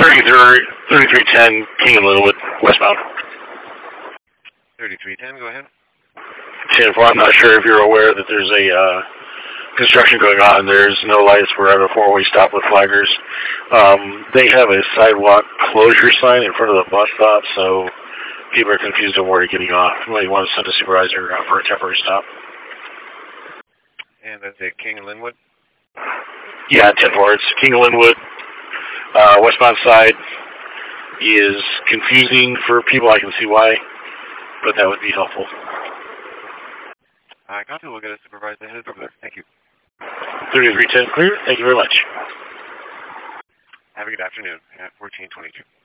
3310 King and Linwood, westbound. 3310, go ahead. 10-4, I'm not sure if you're aware that there's a construction going on. There's no lights. We're at a four-way stop with flaggers. They have a sidewalk closure sign in front of the bus stop, so people are confused on where they're getting off. You might want to send a supervisor out for a temporary stop. And that's at King and Linwood? Yeah, 10-4. It's King and Linwood. Westbound side is confusing for people. I can see why, but that would be helpful. I got to. We'll get a supervisor headed over there. Thank you. 3310 clear. Thank you very much. Have a good afternoon at 1422.